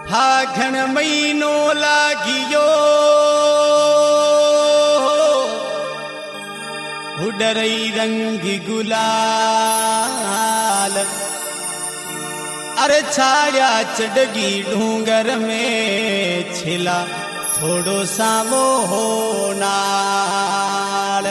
फागण महीनो लागियो उडरई रंग गुलाल। अरे छाया चढ़गी डूंगर में छिला थोड़ो सामो हो नाल।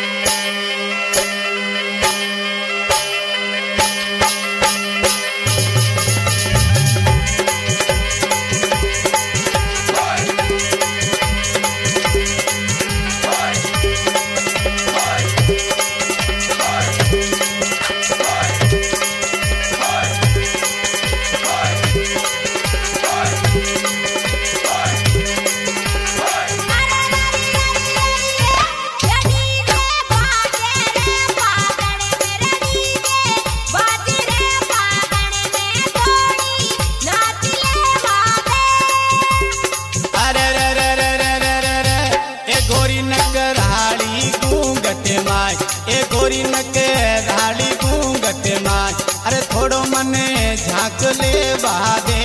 गोरी नकराली घूंघट माय अरे थोड़ो मने झांक ले बादे।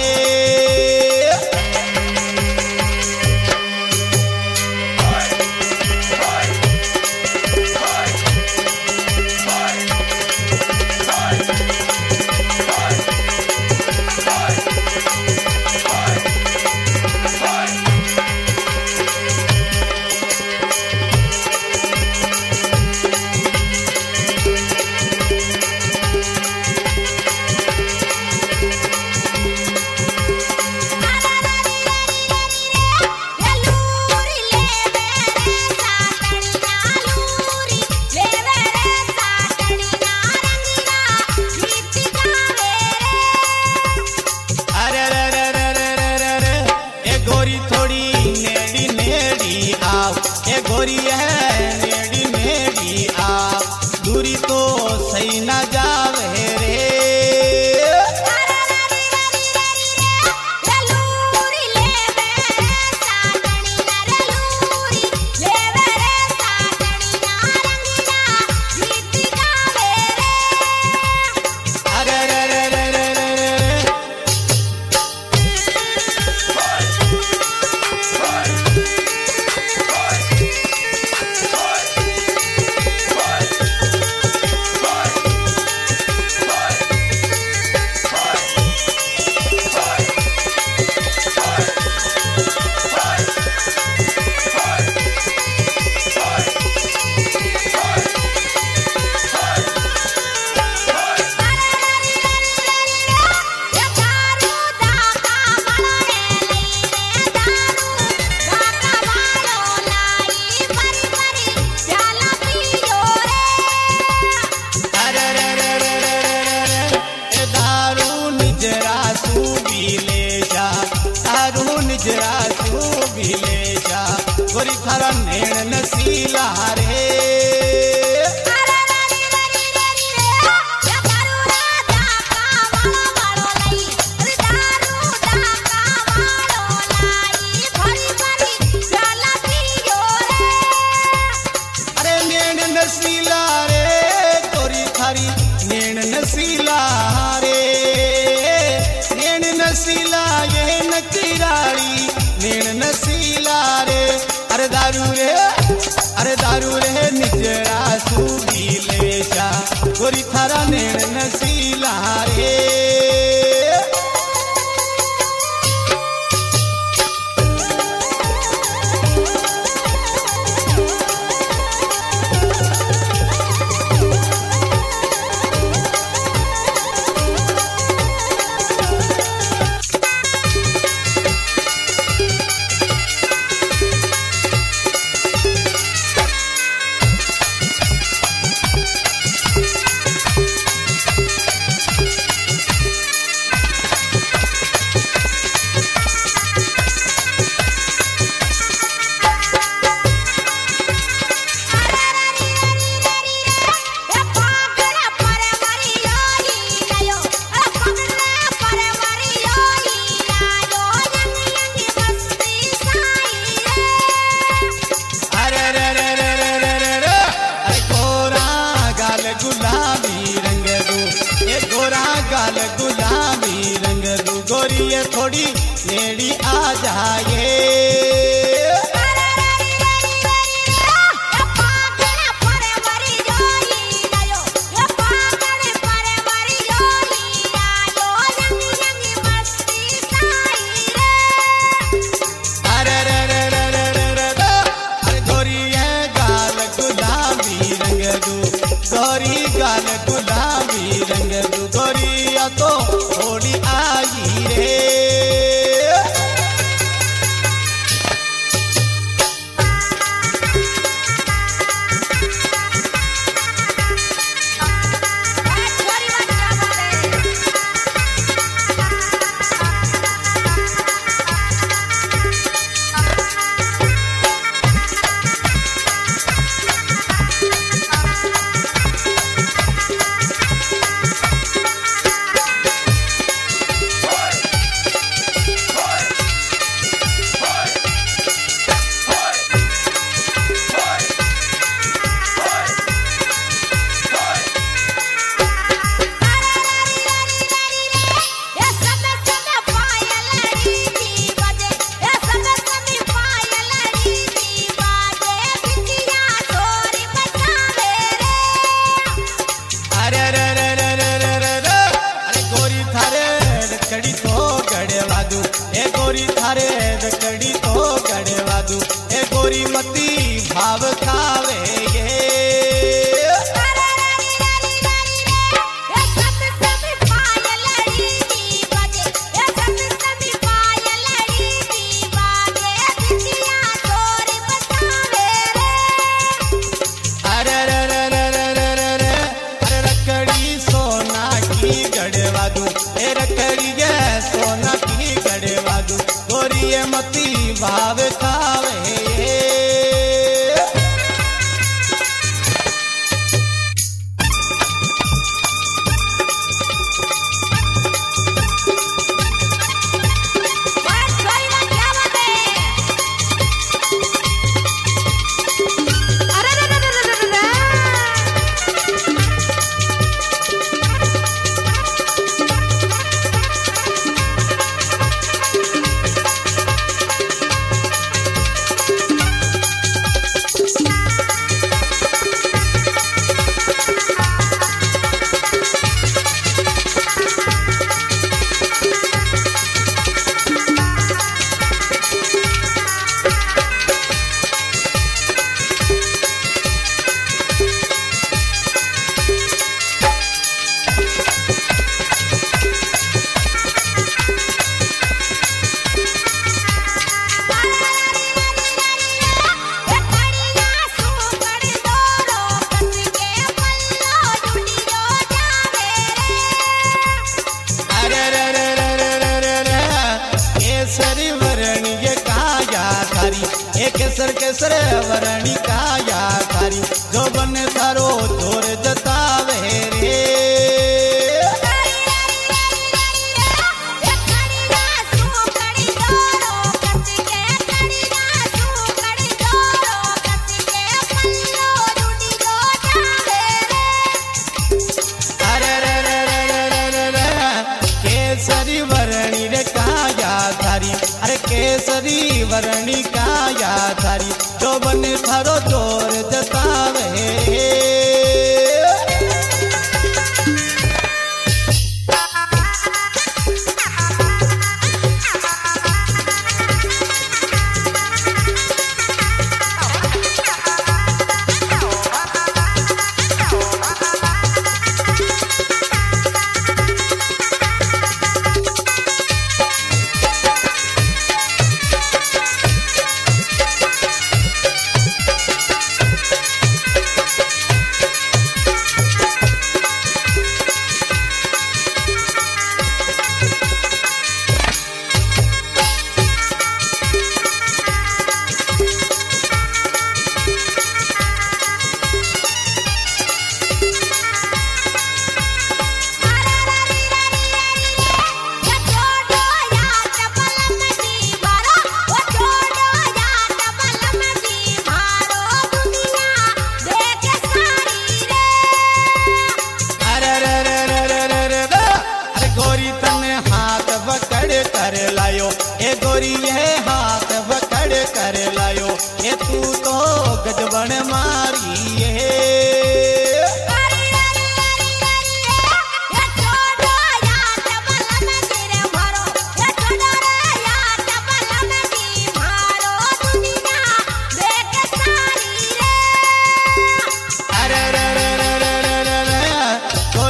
गोरी है नेड़ी नेड़ी आ दूरी तो सही न जावे रे। गोरी थारा नेण नसीला रे। अरे नेण नसीला रे गोरी थारी नेण नसीला रे। नेण नसीला ये नकीराली नेण नसीला रे। अरे दारू रे निजरा सूबी लेशा गोरी थारा नेण नसीला रे। थोड़ी लाल गुलाबी रंग गोरिया तो होली आई रे। गोरी थारे रकड़ी तो गड़वा दू ए गोरी मती भाव खावे ये। अरे रकड़ी सोना की गड़वा दू ए रकड़ी सोना की गड़वा दू गोरी मती भाव खावे ये। केसरी वरणी काया थारी ए केसर केसर वरणी काया थारी जो बन थारो जोर जतावे रे। केसरी वरणी रे काया थारी अरे केसरी वरणी काया थारी जो बने थारो जोर जतावे।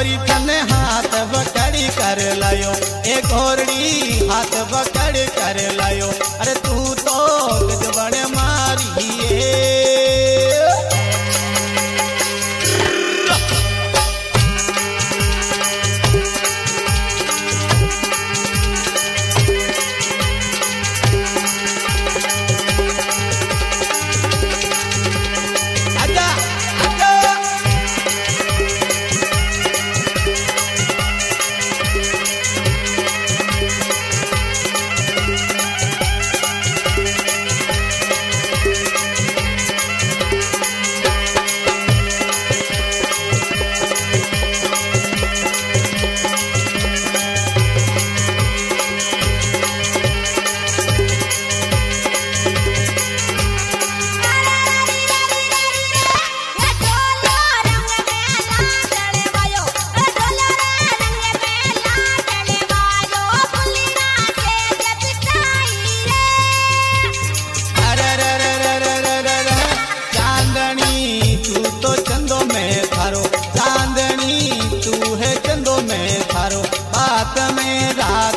वरी थने हाथ पकड़ी कर लायो, ए घोरड़ी हाथ पकड़ कर लायो। अरे तू तो गजबन मारिए। चांदनी तू है चंदो में थारो, बात में रात